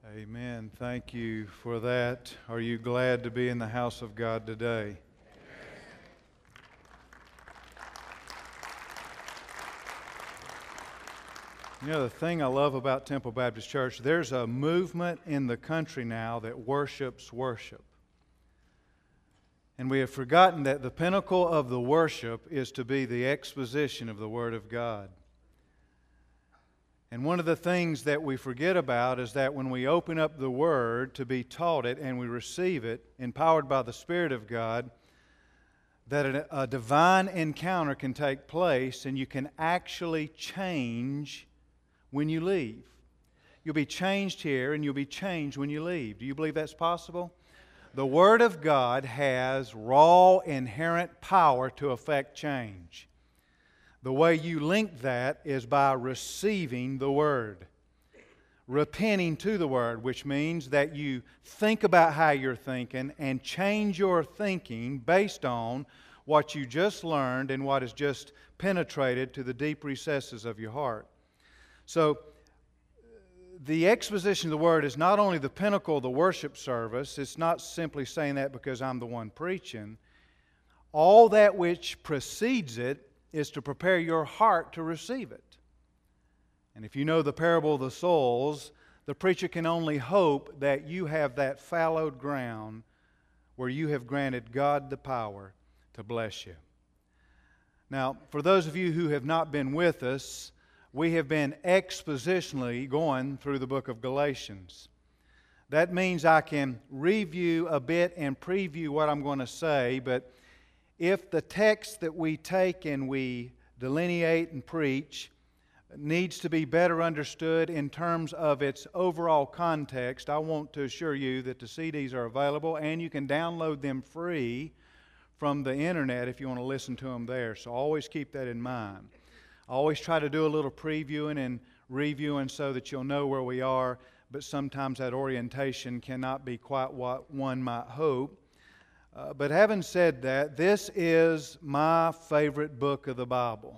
Amen. Thank you for that. Are you glad to be in the house of God today? You know, the thing I love about Temple Baptist Church, there's a movement in the country now that worships worship. And we have forgotten that the pinnacle of the worship is to be the exposition of the Word of God. And one of the things that we forget about is that when we open up the Word to be taught it and we receive it, empowered by the Spirit of God, that a divine encounter can take place and you can actually change when you leave. You'll be changed here and you'll be changed when you leave. Do you believe that's possible? The Word of God has raw, inherent power to affect change. The way you link that is by receiving the Word. Repenting to the Word, which means that you think about how you're thinking and change your thinking based on what you just learned and what has just penetrated to the deep recesses of your heart. So, the exposition of the Word is not only the pinnacle of the worship service. It's not simply saying that because I'm the one preaching. All that which precedes it is to prepare your heart to receive it. And if you know the parable of the soils, the preacher can only hope that you have that fallowed ground where you have granted God the power to bless you. Now, for those of you who have not been with us, we have been expositionally going through the book of Galatians. That means I can review a bit and preview what I'm going to say, but if the text that we take and we delineate and preach needs to be better understood in terms of its overall context, I want to assure you that the CDs are available and you can download them free from the internet if you want to listen to them there. So always keep that in mind. I always try to do a little previewing and reviewing so that you'll know where we are, but sometimes that orientation cannot be quite what one might hope. But having said that, this is my favorite book of the Bible.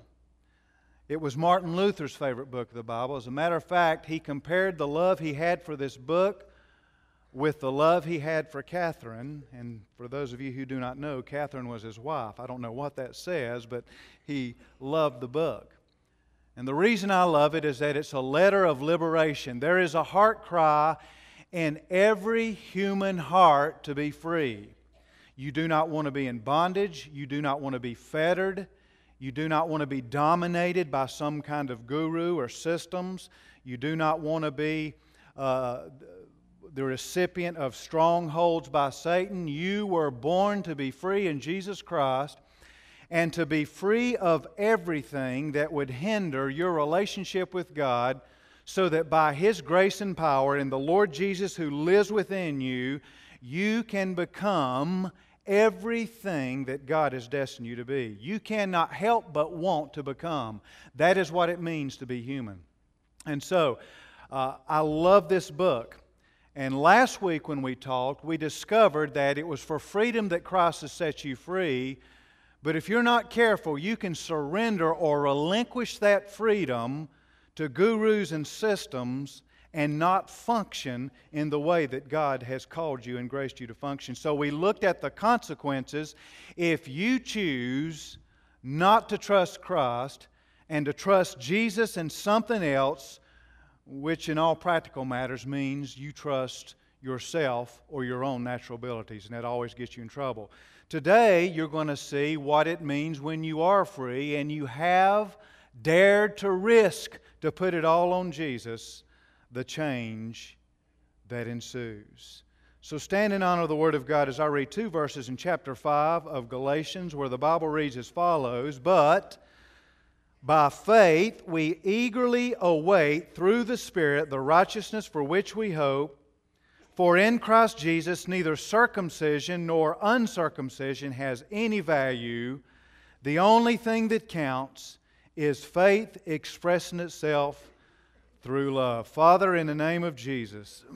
It was Martin Luther's favorite book of the Bible. As a matter of fact, he compared the love he had for this book with the love he had for Catherine. And for those of you who do not know, Catherine was his wife. I don't know what that says, but he loved the book. And the reason I love it is that it's a letter of liberation. There is a heart cry in every human heart to be free. You do not want to be in bondage. You do not want to be fettered. You do not want to be dominated by some kind of guru or systems. You do not want to be the recipient of strongholds by Satan. You were born to be free in Jesus Christ and to be free of everything that would hinder your relationship with God, so that by His grace and power and the Lord Jesus who lives within you, you can become everything that God has destined you to be. You cannot help but want to become. That is what it means to be human. And so, I love this book. And last week when we talked, we discovered that it was for freedom that Christ has set you free. But if you're not careful, you can surrender or relinquish that freedom to gurus and systems and not function in the way that God has called you and graced you to function. So we looked at the consequences if you choose not to trust Christ and to trust Jesus and something else, which in all practical matters means you trust yourself or your own natural abilities, and that always gets you in trouble. Today, you're going to see what it means when you are free and you have dared to risk to put it all on Jesus, the change that ensues. So stand in honor of the Word of God as I read two verses in chapter 5 of Galatians, where the Bible reads as follows: "But by faith we eagerly await through the Spirit the righteousness for which we hope. For in Christ Jesus neither circumcision nor uncircumcision has any value. The only thing that counts is faith expressing itself through love." Father, in the name of Jesus,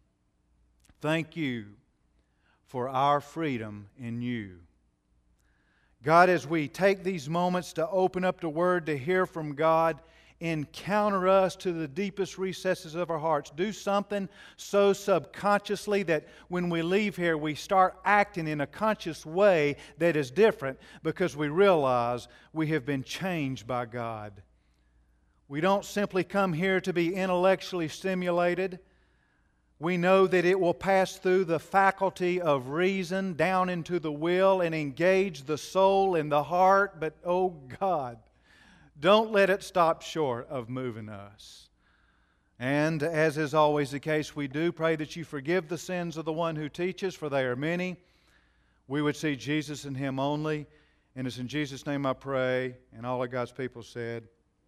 thank You for our freedom in You. God, as we take these moments to open up the Word to hear from God, encounter us to the deepest recesses of our hearts. Do something so subconsciously that when we leave here, we start acting in a conscious way that is different because we realize we have been changed by God. We don't simply come here to be intellectually stimulated. We know that it will pass through the faculty of reason down into the will and engage the soul and the heart. But, oh God, don't let it stop short of moving us. And as is always the case, we do pray that you forgive the sins of the one who teaches, for they are many. We would see Jesus in Him only. And it's in Jesus' name I pray. And all of God's people said,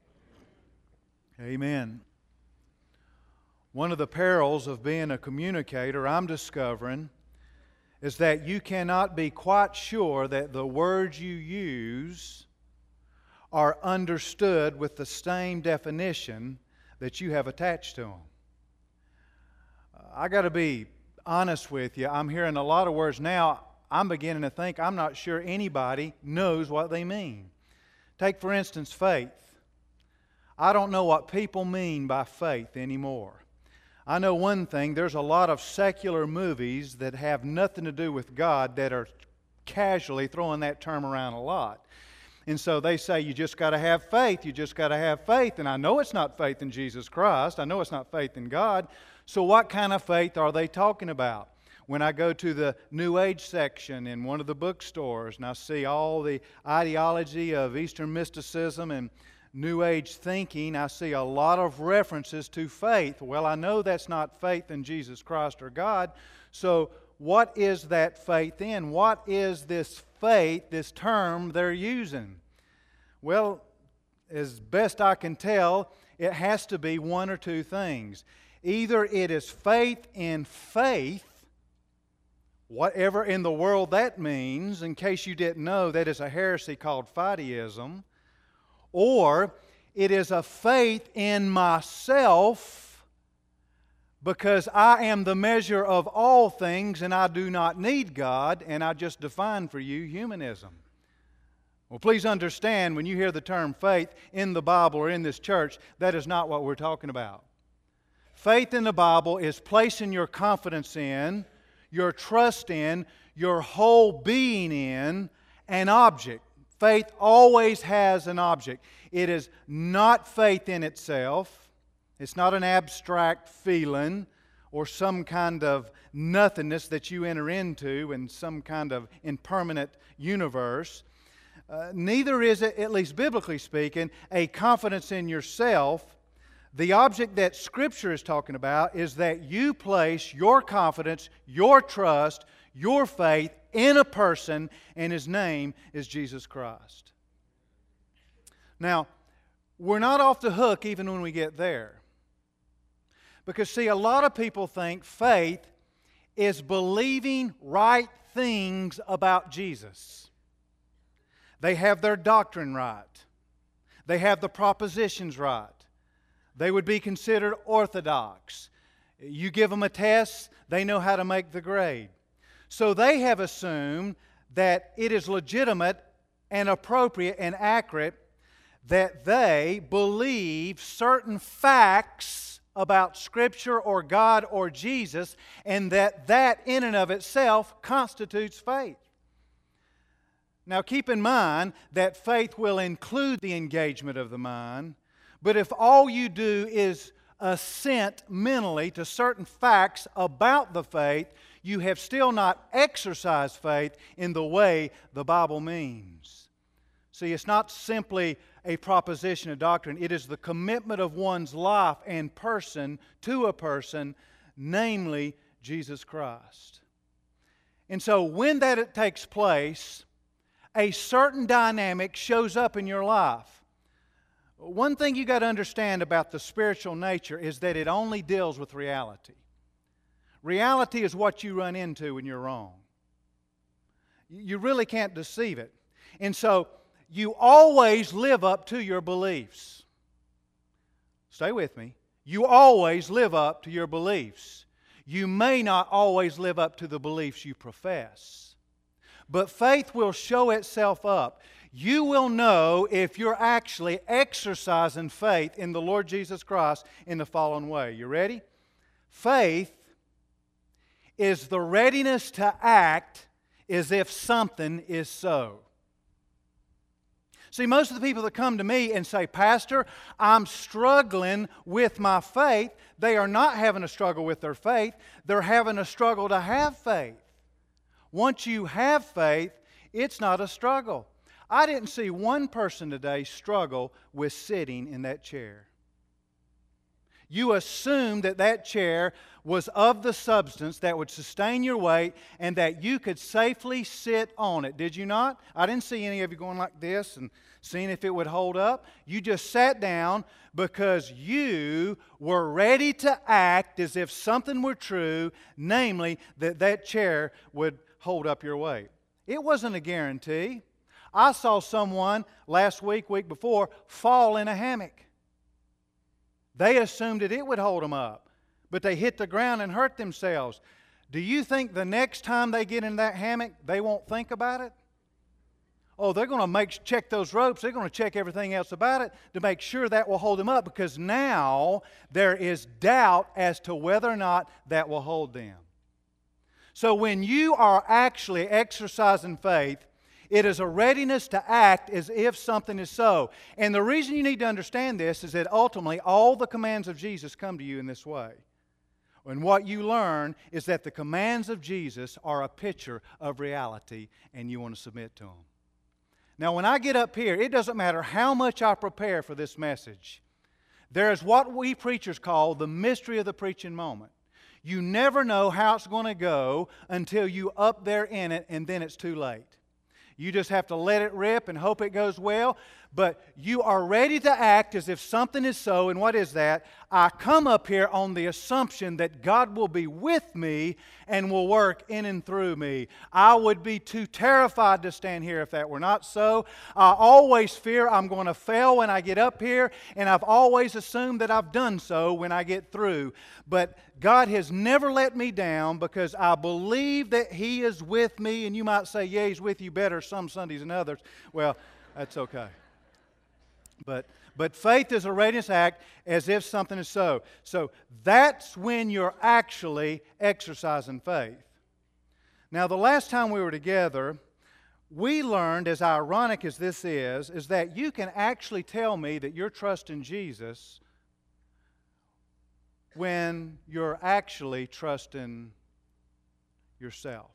Amen. One of the perils of being a communicator, I'm discovering, is that you cannot be quite sure that the words you use are understood with the same definition that you have attached to them. I got to be honest with you. I'm hearing a lot of words now. I'm beginning to think I'm not sure anybody knows what they mean. Take, for instance, faith. I don't know what people mean by faith anymore. I know one thing, there's a lot of secular movies that have nothing to do with God that are casually throwing that term around a lot. And so they say, you just got to have faith, you just got to have faith. And I know it's not faith in Jesus Christ, I know it's not faith in God. So what kind of faith are they talking about? When I go to the New Age section in one of the bookstores and I see all the ideology of Eastern mysticism and New Age thinking, I see a lot of references to faith. Well, I know that's not faith in Jesus Christ or God. So what is that faith in? What is this faith, this term they're using? Well, as best I can tell, it has to be one or two things. Either it is faith in faith, whatever in the world that means. In case you didn't know, that is a heresy called fideism. Or it is a faith in myself, because I am the measure of all things and I do not need God, and I just define for you humanism. Well, please understand, when you hear the term faith in the Bible or in this church, that is not what we're talking about. Faith in the Bible is placing your confidence in, your trust in, your whole being in an object. Faith always has an object. It is not faith in itself. It's not an abstract feeling or some kind of nothingness that you enter into in some kind of impermanent universe. Neither is it, at least biblically speaking, a confidence in yourself. The object that Scripture is talking about is that you place your confidence, your trust, your faith in a person, and His name is Jesus Christ. Now, we're not off the hook even when we get there. Because, see, a lot of people think faith is believing right things about Jesus. They have their doctrine right. They have the propositions right. They would be considered orthodox. You give them a test, they know how to make the grade. So they have assumed that it is legitimate and appropriate and accurate that they believe certain facts about Scripture or God or Jesus, and that in and of itself constitutes faith. Now keep in mind that faith will include the engagement of the mind, but if all you do is assent mentally to certain facts about the faith, you have still not exercised faith in the way the Bible means. See, it's not simply a proposition, a doctrine. It is the commitment of one's life and person to a person, namely Jesus Christ. And so when that takes place, a certain dynamic shows up in your life. One thing you got to understand about the spiritual nature is that it only deals with reality. Reality is what you run into when you're wrong. You really can't deceive it. And so you always live up to your beliefs. Stay with me. You always live up to your beliefs. You may not always live up to the beliefs you profess. But faith will show itself up. you will know if you're actually exercising faith in the Lord Jesus Christ in the following way. You ready? Faith is the readiness to act as if something is so. See, most of the people that come to me and say, Pastor, I'm struggling with my faith, they are not having a struggle with their faith. They're having a struggle to have faith. Once you have faith, it's not a struggle. I didn't see one person today struggle with sitting in that chair. You assumed that that chair was of the substance that would sustain your weight and that you could safely sit on it. Did you not? I didn't see any of you going like this and seeing if it would hold up. You just sat down because you were ready to act as if something were true, namely that that chair would hold up your weight. It wasn't a guarantee. I saw someone last week before, fall in a hammock. They assumed that it would hold them up, but they hit the ground and hurt themselves. Do you think the next time they get in that hammock, they won't think about it? Oh, they're going to check those ropes. They're going to check everything else about it to make sure that will hold them up, because now there is doubt as to whether or not that will hold them. So when you are actually exercising faith, it is a readiness to act as if something is so. And the reason you need to understand this is that ultimately all the commands of Jesus come to you in this way. And what you learn is that the commands of Jesus are a picture of reality, and you want to submit to them. Now, when I get up here, it doesn't matter how much I prepare for this message. There is what we preachers call the mystery of the preaching moment. You never know how it's going to go until you up there in it, and then it's too late. You just have to let it rip and hope it goes well. But you are ready to act as if something is so. And what is that? I come up here on the assumption that God will be with me and will work in and through me. I would be too terrified to stand here if that were not so. I always fear I'm going to fail when I get up here, and I've always assumed that I've done so when I get through. But God has never let me down, because I believe that He is with me. And you might say, yeah, He's with you better some Sundays than others. Well, that's okay. But faith is a readiness act as if something is so. So that's when you're actually exercising faith. Now, the last time we were together, we learned, as ironic as this is that you can actually tell me that you're trusting Jesus when you're actually trusting yourself.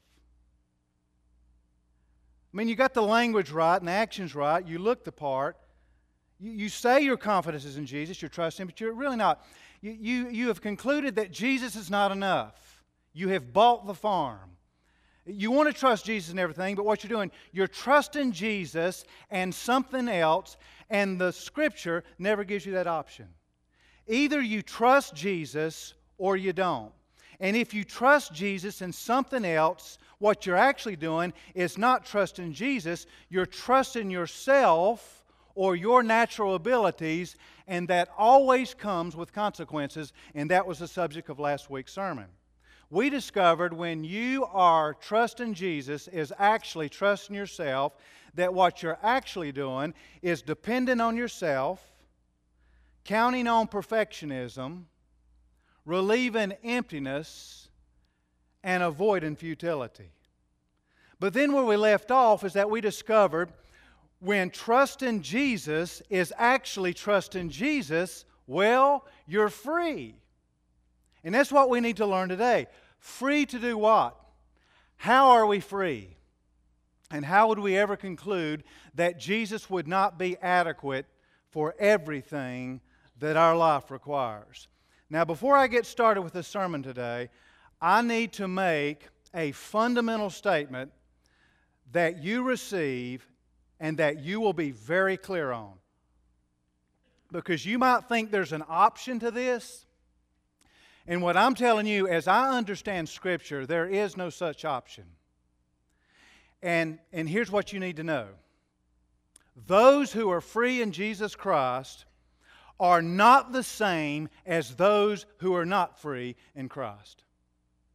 I mean, you got the language right and the actions right. You look the part. You say your confidence is in Jesus, you're trusting Him, but you're really not. You have concluded that Jesus is not enough. You have bought the farm. You want to trust Jesus in everything, but what you're doing, you're trusting Jesus and something else, and the Scripture never gives you that option. Either you trust Jesus or you don't. And if you trust Jesus and something else, what you're actually doing is not trusting Jesus, you're trusting yourself or your natural abilities, and that always comes with consequences, and that was the subject of last week's sermon. We discovered when you are trusting Jesus is actually trusting yourself, that what you're actually doing is depending on yourself, counting on perfectionism, relieving emptiness, and avoiding futility. But then where we left off is that we discovered when trusting Jesus is actually trusting Jesus, well, you're free. And that's what we need to learn today. Free to do what? How are we free? And how would we ever conclude that Jesus would not be adequate for everything that our life requires? Now, before I get started with this sermon today, I need to make a fundamental statement that you receive and that you will be very clear on. Because you might think there's an option to this. And what I'm telling you, as I understand Scripture, there is no such option. And here's what you need to know. Those who are free in Jesus Christ are not the same as those who are not free in Christ.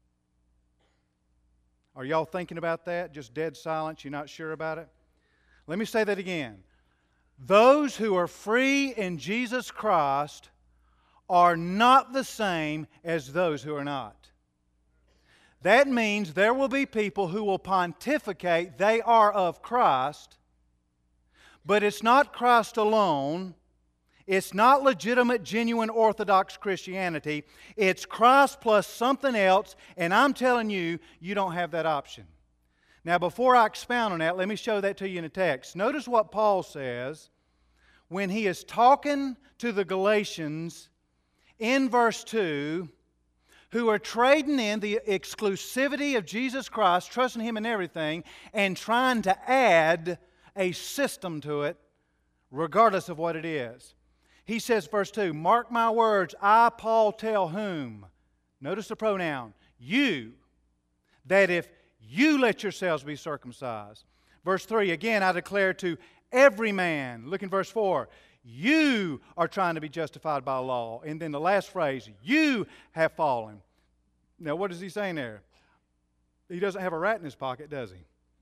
Are y'all thinking about that? Just dead silence? You're not sure about it? Let me say that again. Those who are free in Jesus Christ are not the same as those who are not. That means there will be people who will pontificate they are of Christ, but it's not Christ alone. It's not legitimate, genuine, orthodox Christianity. It's Christ plus something else, and I'm telling you, you don't have that option. Now, before I expound on that, let me show that to you in a text. Notice what Paul says when he is talking to the Galatians in verse 2, who are trading in the exclusivity of Jesus Christ, trusting Him in everything, and trying to add a system to it, regardless of what it is. He says, verse 2, "Mark my words, I, Paul, tell whom?" Notice the pronoun, you, that if you let yourselves be circumcised. Verse 3, again, I declare to every man. Look in verse 4. You are trying to be justified by law. And then the last phrase, you have fallen. Now, what is he saying there? He doesn't have a rat in his pocket, does he?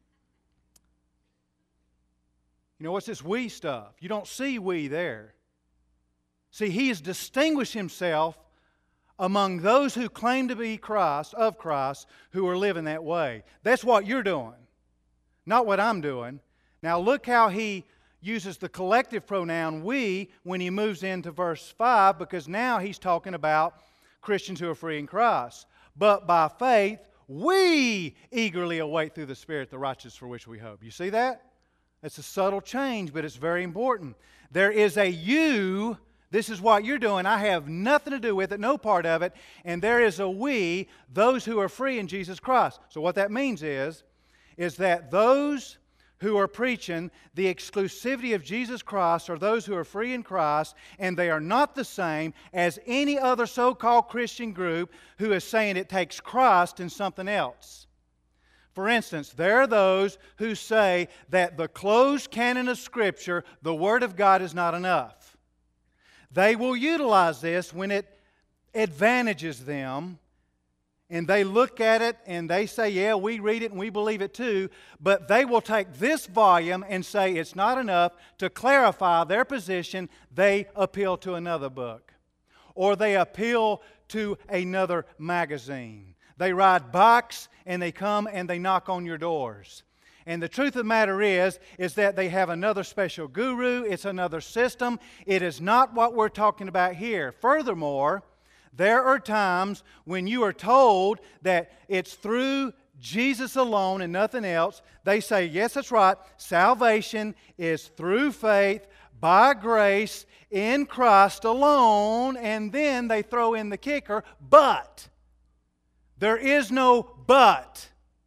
You know, what's this we stuff? You don't see we there. See, he has distinguished himself among those who claim to be Christ, of Christ, who are living that way. That's what you're doing, not what I'm doing. Now look how he uses the collective pronoun we when he moves into verse 5, because now he's talking about Christians who are free in Christ. But by faith, we eagerly await through the Spirit the righteousness for which we hope. You see that? It's a subtle change, but it's very important. There is a you. This is what you're doing. I have nothing to do with it, no part of it. And there is a we, those who are free in Jesus Christ. So what that means is that those who are preaching the exclusivity of Jesus Christ are those who are free in Christ, and they are not the same as any other so-called Christian group who is saying it takes Christ and something else. For instance, there are those who say that the closed canon of Scripture, the Word of God, is not enough. They will utilize this when it advantages them, and they look at it and they say, yeah, we read it and we believe it too, but they will take this volume and say it's not enough. To clarify their position, they appeal to another book, or they appeal to another magazine. They ride bikes and they come and they knock on your doors. And the truth of the matter is that they have another special guru. It's another system. It is not what we're talking about here. Furthermore, there are times when you are told that it's through Jesus alone and nothing else. They say, yes, that's right. Salvation is through faith, by grace, in Christ alone. And then they throw in the kicker, but. There is no but.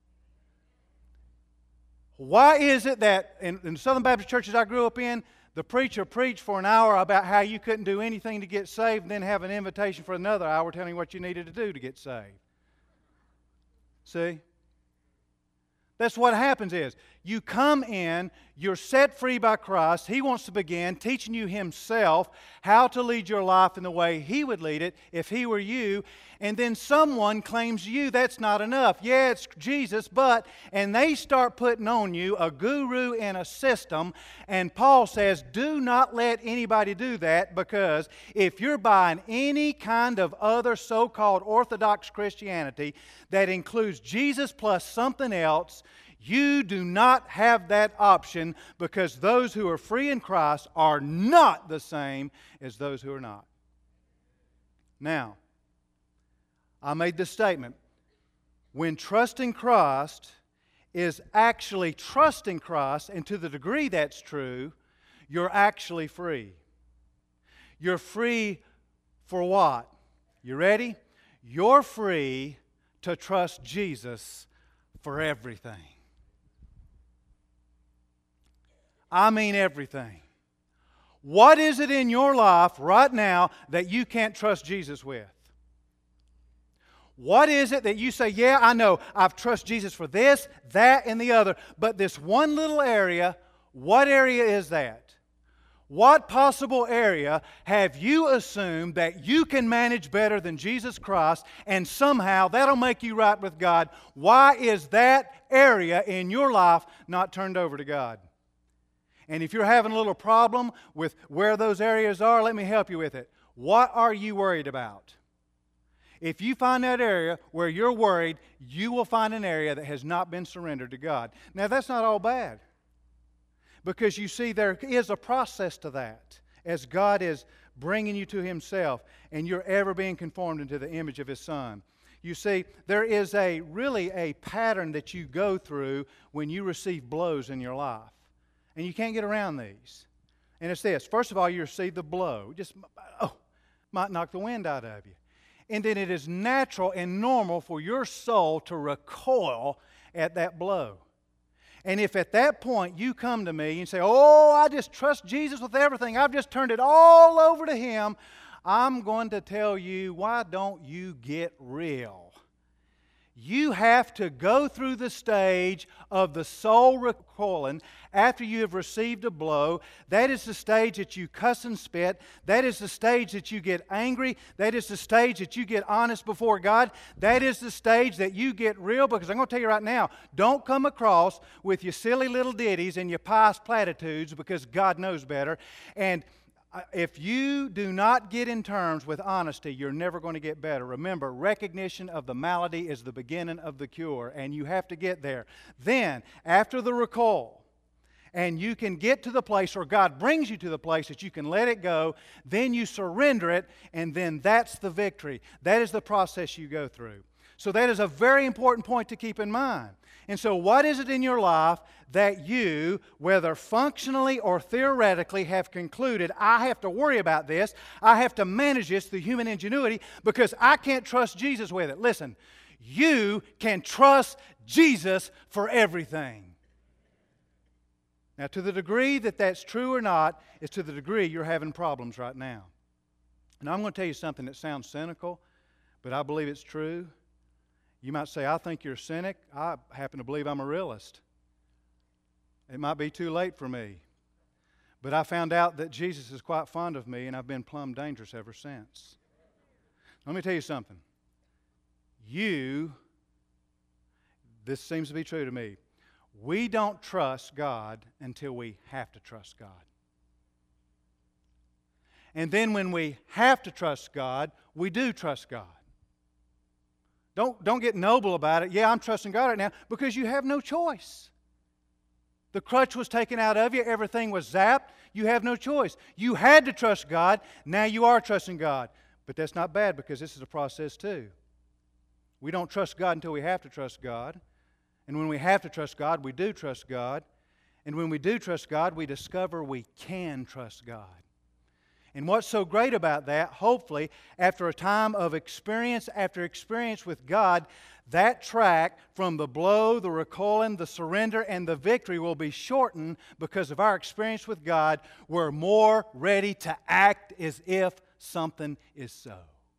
Why is it that in the Southern Baptist churches I grew up in, the preacher preached for an hour about how you couldn't do anything to get saved, and then have an invitation for another hour telling you what you needed to do to get saved? See? That's what happens is, you come in, you're set free by Christ. He wants to begin teaching you Himself how to lead your life in the way He would lead it if He were you. And then someone claims to you that's not enough. Yeah, it's Jesus, but, and they start putting on you a guru and a system. And Paul says, do not let anybody do that, because if you're buying any kind of other so-called Orthodox Christianity that includes Jesus plus something else, you do not have that option, because those who are free in Christ are not the same as those who are not. Now, I made this statement. When trusting Christ is actually trusting Christ, and to the degree that's true, you're actually free. You're free for what? You ready? You're free to trust Jesus for everything. I mean everything. What is it in your life right now that you can't trust Jesus with? What is it that you say, yeah, I know, I've trusted Jesus for this, that, and the other, but this one little area, what area is that? What possible area have you assumed that you can manage better than Jesus Christ, and somehow that'll make you right with God? Why is that area in your life not turned over to God? And if you're having a little problem with where those areas are, let me help you with it. What are you worried about? If you find that area where you're worried, you will find an area that has not been surrendered to God. Now, that's not all bad. Because you see, there is a process to that as God is bringing you to Himself and you're ever being conformed into the image of His Son. You see, there is really a pattern that you go through when you receive blows in your life. And you can't get around these. And it's this. First of all, you receive the blow. Just, might knock the wind out of you. And then it is natural and normal for your soul to recoil at that blow. And if at that point you come to me and say, oh, I just trust Jesus with everything, I've just turned it all over to Him, I'm going to tell you, why don't you get real? You have to go through the stage of the soul recoiling after you have received a blow. That is the stage that you cuss and spit. That is the stage that you get angry. That is the stage that you get honest before God. That is the stage that you get real, because I'm going to tell you right now, don't come across with your silly little ditties and your pious platitudes, because God knows better. And if you do not get in terms with honesty, you're never going to get better. Remember, recognition of the malady is the beginning of the cure, and you have to get there. Then, after the recoil, and you can get to the place, or God brings you to the place that you can let it go, then you surrender it, and then that's the victory. That is the process you go through. So that is a very important point to keep in mind. And so what is it in your life that you, whether functionally or theoretically, have concluded, I have to worry about this, I have to manage this through human ingenuity because I can't trust Jesus with it? Listen, you can trust Jesus for everything. Now, to the degree that that's true or not is to the degree you're having problems right now. And I'm going to tell you something that sounds cynical, but I believe it's true. You might say, I think you're a cynic. I happen to believe I'm a realist. It might be too late for me. But I found out that Jesus is quite fond of me, and I've been plumb dangerous ever since. Let me tell you something. This seems to be true to me. We don't trust God until we have to trust God. And then when we have to trust God, we do trust God. Don't get noble about it. Yeah, I'm trusting God right now, because you have no choice. The crutch was taken out of you. Everything was zapped. You have no choice. You had to trust God. Now you are trusting God. But that's not bad, because this is a process too. We don't trust God until we have to trust God. And when we have to trust God, we do trust God. And when we do trust God, we discover we can trust God. And what's so great about that, hopefully, after a time of experience after experience with God, that track from the blow, the recoiling, the surrender, and the victory will be shortened because of our experience with God. We're more ready to act as if something is so.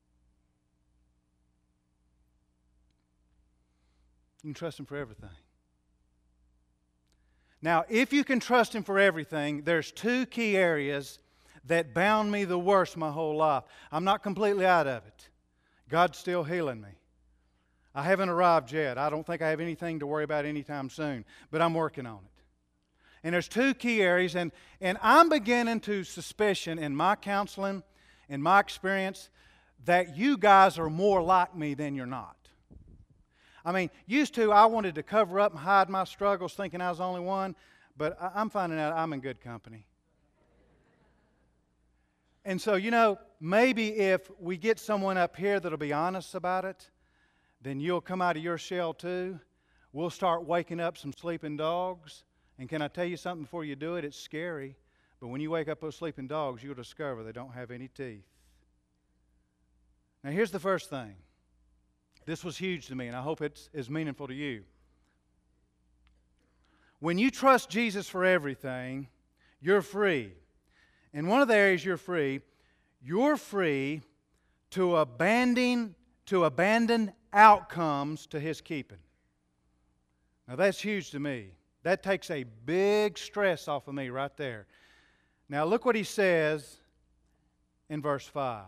You can trust Him for everything. Now, if you can trust Him for everything, there's two key areas that bound me the worst my whole life. I'm not completely out of it. God's still healing me. I haven't arrived yet. I don't think I have anything to worry about anytime soon, but I'm working on it. And there's two key areas, and I'm beginning to suspicion in my counseling, in my experience, that you guys are more like me than you're not. I mean, used to, I wanted to cover up and hide my struggles thinking I was the only one, but I'm finding out I'm in good company. And so, maybe if we get someone up here that'll be honest about it, then you'll come out of your shell too. We'll start waking up some sleeping dogs. And can I tell you something before you do it? It's scary. But when you wake up those sleeping dogs, you'll discover they don't have any teeth. Now, here's the first thing. This was huge to me, and I hope it's as meaningful to you. When you trust Jesus for everything, you're free. And one of the areas you're free to abandon outcomes to His keeping. Now that's huge to me. That takes a big stress off of me right there. Now look what He says in verse 5.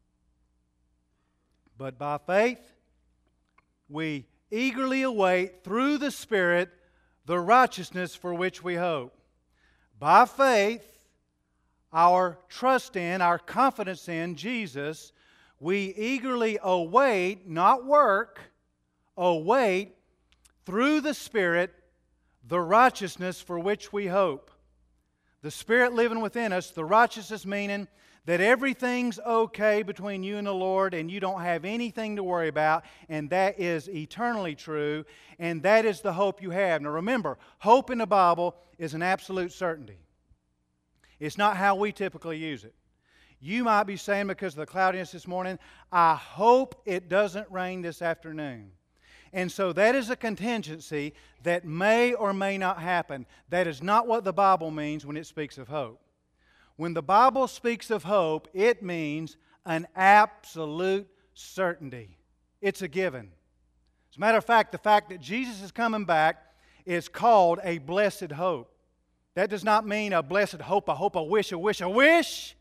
But by faith we eagerly await through the Spirit the righteousness for which we hope. by faith, our trust in, our confidence in Jesus, we eagerly await, not work, await through the Spirit the righteousness for which we hope. The Spirit living within us, the righteousness meaning that everything's okay between you and the Lord and you don't have anything to worry about, and that is eternally true, and that is the hope you have. Now remember, hope in the Bible is an absolute certainty. It's not how we typically use it. You might be saying, because of the cloudiness this morning, I hope it doesn't rain this afternoon. And so that is a contingency that may or may not happen. That is not what the Bible means when it speaks of hope. When the Bible speaks of hope, it means an absolute certainty. It's a given. As a matter of fact, the fact that Jesus is coming back is called a blessed hope. That does not mean a blessed hope, a hope, a wish, a wish, a wish.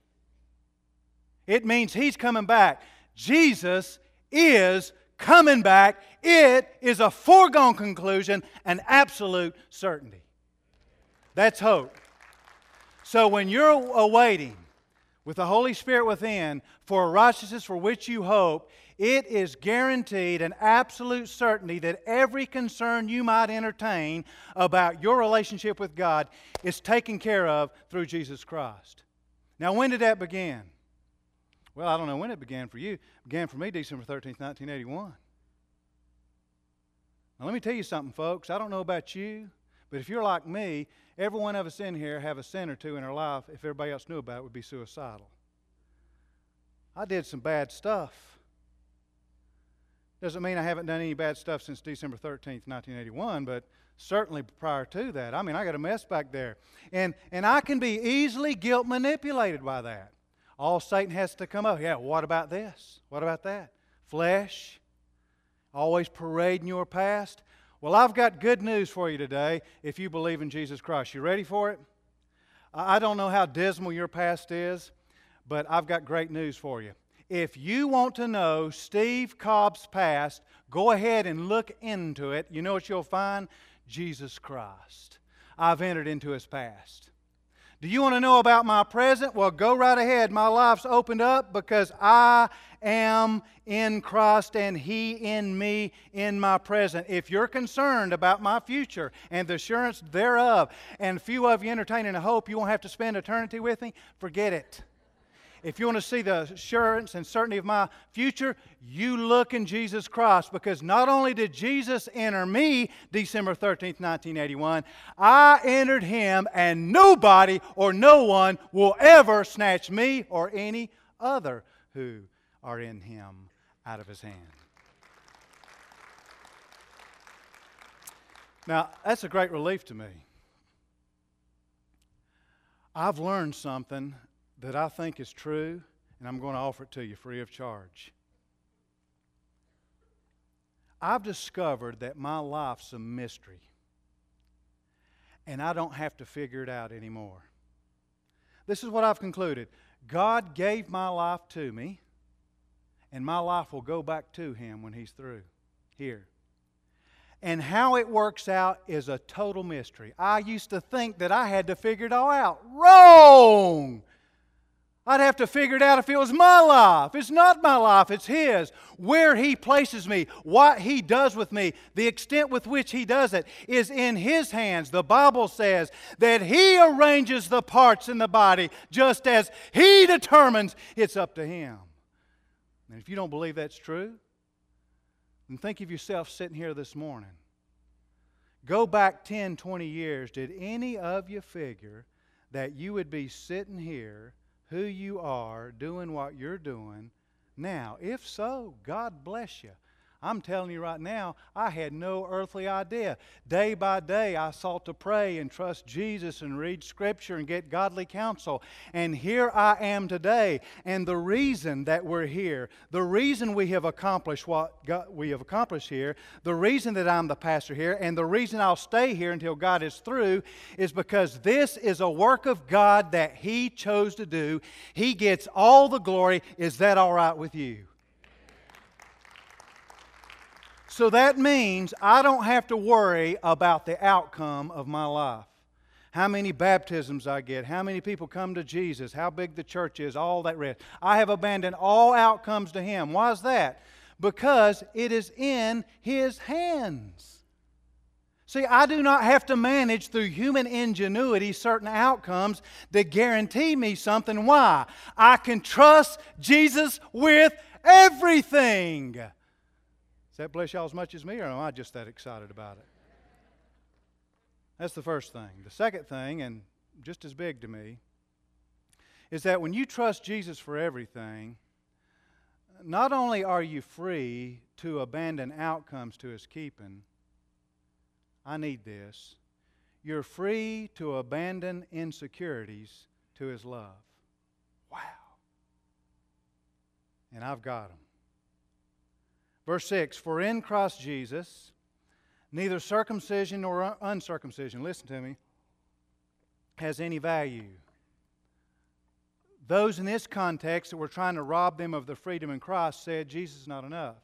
It means He's coming back. Jesus is coming back. It is a foregone conclusion, an absolute certainty. That's hope. So when you're awaiting with the Holy Spirit within for a righteousness for which you hope, it is guaranteed an absolute certainty that every concern you might entertain about your relationship with God is taken care of through Jesus Christ. Now, when did that begin? Well, I don't know when it began for you. It began for me December 13th, 1981. Now, let me tell you something, folks. I don't know about you, but if you're like me, every one of us in here have a sin or two in our life, if everybody else knew about it, would be suicidal. I did some bad stuff. Doesn't mean I haven't done any bad stuff since December 13th, 1981, but certainly prior to that. I mean, I got a mess back there. And I can be easily guilt manipulated by that. All Satan has to come up. Yeah, what about this? What about that? Flesh. Always parading your past. Well, I've got good news for you today if you believe in Jesus Christ. You ready for it? I don't know how dismal your past is, but I've got great news for you. If you want to know Steve Cobb's past, go ahead and look into it. You know what you'll find? Jesus Christ. I've entered into His past. Do you want to know about my present? Well, go right ahead. My life's opened up because I am in Christ and He in me in my present. If you're concerned about my future and the assurance thereof, and few of you entertaining a hope you won't have to spend eternity with me, forget it. If you want to see the assurance and certainty of my future, you look in Jesus Christ, because not only did Jesus enter me December 13th, 1981, I entered Him, and nobody or no one will ever snatch me or any other who are in Him out of His hand. Now, that's a great relief to me. I've learned something that I think is true, and I'm going to offer it to you free of charge. I've discovered that my life's a mystery, and I don't have to figure it out anymore. This is what I've concluded. God gave my life to me, and my life will go back to Him when He's through here. And how it works out is a total mystery. I used to think that I had to figure it all out. Wrong! I'd have to figure it out if it was my life. It's not my life, it's His. Where He places me, what He does with me, the extent with which He does it is in His hands. The Bible says that He arranges the parts in the body just as He determines. It's up to Him. And if you don't believe that's true, then think of yourself sitting here this morning. Go back 10, 20 years. Did any of you figure that you would be sitting here who you are, doing what you're doing now? If so, God bless you. I'm telling you right now, I had no earthly idea. Day by day, I sought to pray and trust Jesus and read Scripture and get godly counsel. And here I am today. And the reason that we're here, the reason we have accomplished what we have accomplished here, the reason that I'm the pastor here, and the reason I'll stay here until God is through, is because this is a work of God that He chose to do. He gets all the glory. Is that all right with you? So that means I don't have to worry about the outcome of my life. how many baptisms I get, how many people come to Jesus, how big the church is, all that rest. I have abandoned all outcomes to Him. Why is that? Because it is in His hands. See, I do not have to manage through human ingenuity certain outcomes that guarantee me something. Why? I can trust Jesus with everything. Does that bless y'all as much as me, or am I just that excited about it? That's the first thing. The second thing, and just as big to me, is that when you trust Jesus for everything, not only are you free to abandon outcomes to His keeping, I need this, you're free to abandon insecurities to His love. Wow. And I've got them. Verse 6, for in Christ Jesus, neither circumcision nor uncircumcision, listen to me, has any value. Those in this context that were trying to rob them of their freedom in Christ said Jesus is not enough.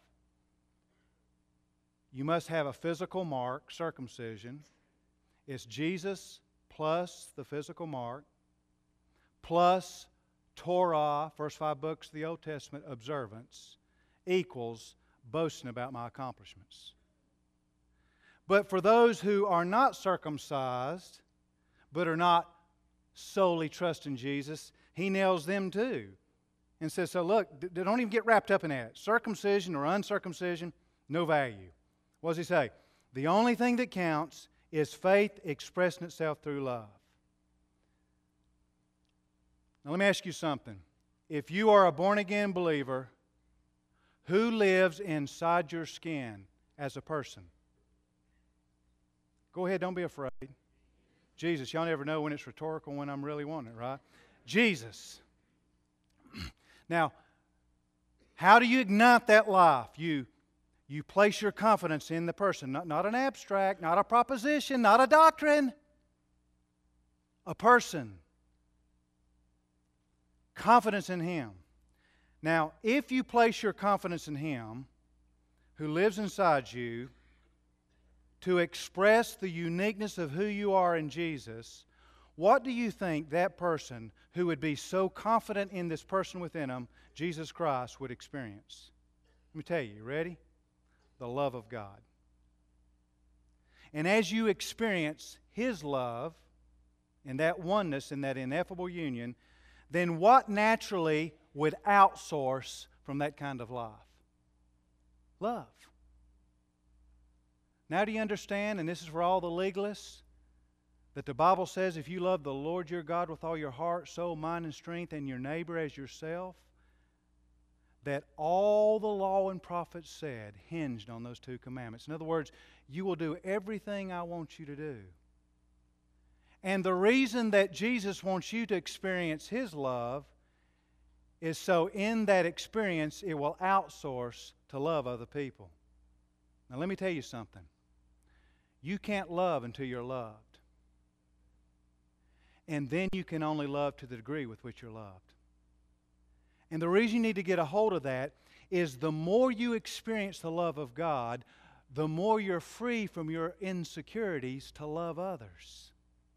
You must have a physical mark, circumcision. It's Jesus plus the physical mark, plus Torah, first 5 books of the Old Testament, observance, equals boasting about my accomplishments. But for those who are not circumcised, but are not solely trusting Jesus, He nails them too. And says, so look, don't even get wrapped up in that. Circumcision or uncircumcision, no value. What does He say? The only thing that counts is faith expressing itself through love. Now let me ask you something. If you are a born-again believer, who lives inside your skin as a person? Go ahead, don't be afraid. Jesus, y'all never know when it's rhetorical, when I'm really wanting it, right? Jesus. Now, how do you ignite that life? You place your confidence in the person. Not an abstract, not a proposition, not a doctrine. A person. Confidence in Him. Now, if you place your confidence in Him, who lives inside you, to express the uniqueness of who you are in Jesus, what do you think that person who would be so confident in this person within them, Jesus Christ, would experience? Let me tell you, ready? The love of God. And as you experience His love in that oneness, in that ineffable union, then what naturally would outsource from that kind of life? Love. Now do you understand, and this is for all the legalists, that the Bible says if you love the Lord your God with all your heart, soul, mind, and strength, and your neighbor as yourself, that all the law and prophets said hinged on those 2 commandments. In other words, you will do everything I want you to do. And the reason that Jesus wants you to experience His love is so in that experience it will outsource to love other people. Now let me tell you something. You can't love until you're loved. And then you can only love to the degree with which you're loved. And the reason you need to get a hold of that is the more you experience the love of God, the more you're free from your insecurities to love others.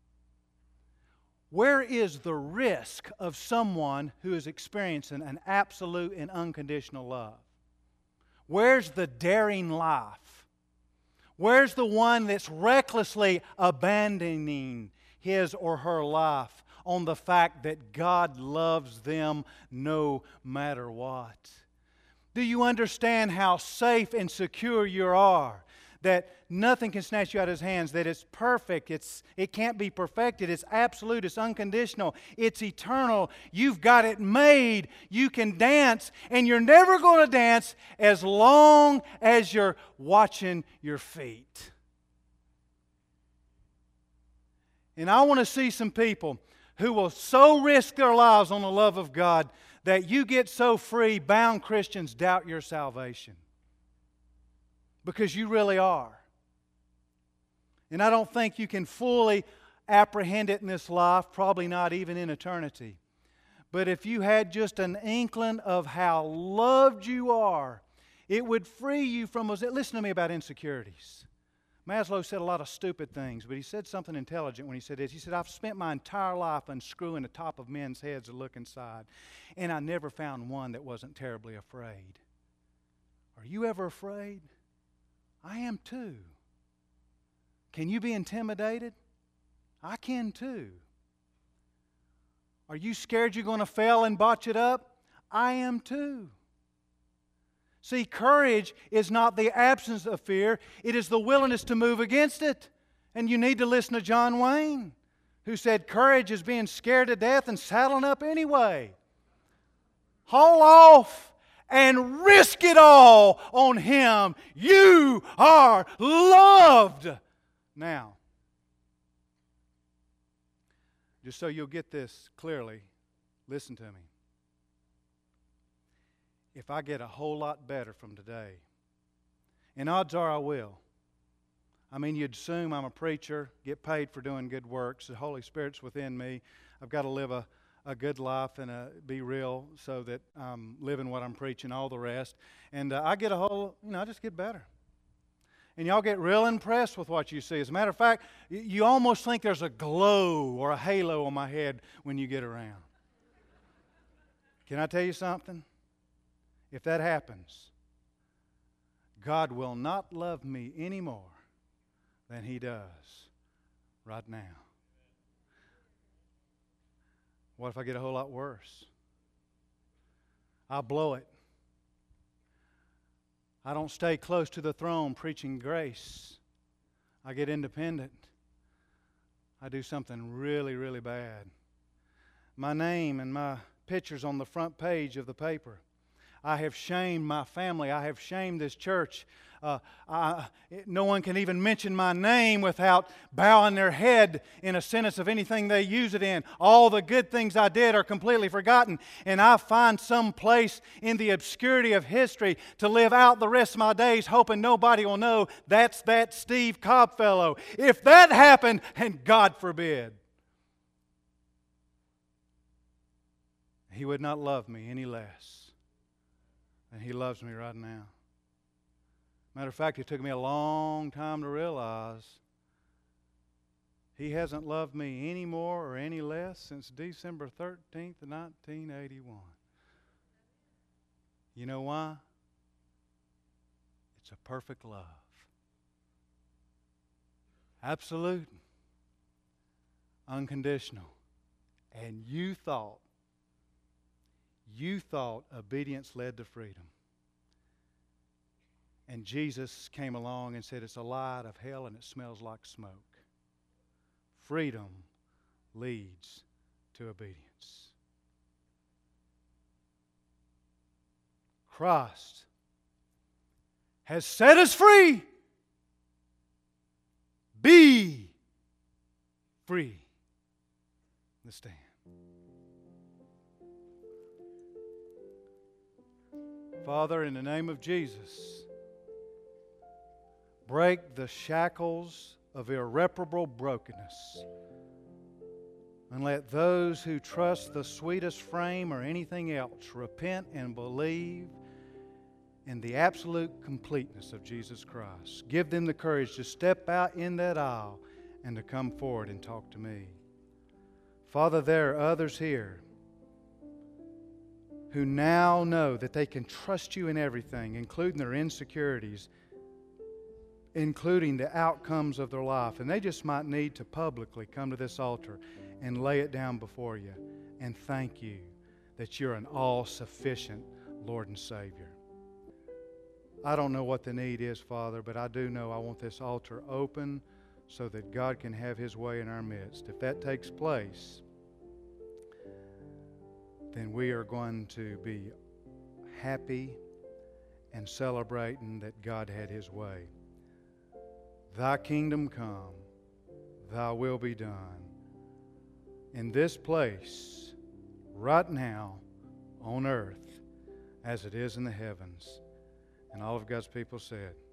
Where is the risk of someone who is experiencing an absolute and unconditional love? Where's the daring life? Where's the one that's recklessly abandoning his or her life on the fact that God loves them no matter what? Do you understand how safe and secure you are? That nothing can snatch you out of His hands, that it's perfect, it can't be perfected, it's absolute, it's unconditional, it's eternal. You've got it made. You can dance, and you're never going to dance as long as you're watching your feet. And I want to see some people who will so risk their lives on the love of God that you get so free, bound Christians doubt your salvation. Because you really are. And I don't think you can fully apprehend it in this life, probably not even in eternity. But if you had just an inkling of how loved you are, it would free you from those. Listen to me about insecurities. Maslow said a lot of stupid things, but he said something intelligent when he said this. He said, I've spent my entire life unscrewing the top of men's heads to look inside, and I never found one that wasn't terribly afraid. Are you ever afraid? I am too. Can you be intimidated? I can too. Are you scared you're going to fail and botch it up? I am too. See, courage is not the absence of fear. It is the willingness to move against it. And you need to listen to John Wayne, who said courage is being scared to death and saddling up anyway. Haul off and risk it all on Him. You are loved. Now, just so you'll get this clearly, listen to me. If I get a whole lot better from today, and odds are I will. I mean, you'd assume I'm a preacher, get paid for doing good works. The Holy Spirit's within me. I've got to live a good life and be real so that I'm living what I'm preaching, all the rest. And I get I just get better. And y'all get real impressed with what you see. As a matter of fact, you almost think there's a glow or a halo on my head when you get around. Can I tell you something? If that happens, God will not love me any more than He does right now. What if I get a whole lot worse? I'll blow it. I don't stay close to the throne preaching grace. I get independent. I do something really, really bad. My name and my picture's on the front page of the paper. I have shamed my family. I have shamed this church. No one can even mention my name without bowing their head in a sentence of anything they use it in. All the good things I did are completely forgotten, and I find some place in the obscurity of history to live out the rest of my days hoping nobody will know that's that Steve Cobb fellow. If that happened, and God forbid, He would not love me any less than He loves me right now. Matter of fact, it took me a long time to realize He hasn't loved me any more or any less since December 13th, 1981. You know why? It's a perfect love. Absolute, unconditional. And you thought obedience led to freedom. And Jesus came along and said, it's a light of hell and it smells like smoke. Freedom leads to obedience. Christ has set us free. Be free. Let's stand. Father, in the name of Jesus, break the shackles of irreparable brokenness, and let those who trust the sweetest frame or anything else repent and believe in the absolute completeness of Jesus Christ. Give them the courage to step out in that aisle and to come forward and talk to me. Father, there are others here who now know that they can trust You in everything, including their insecurities, including the outcomes of their life. And they just might need to publicly come to this altar and lay it down before You and thank You that You're an all-sufficient Lord and Savior. I don't know what the need is, Father, but I do know I want this altar open so that God can have His way in our midst. If that takes place, then we are going to be happy and celebrating that God had His way. Thy kingdom come, Thy will be done in this place, right now, on earth, as it is in the heavens. And all of God's people said,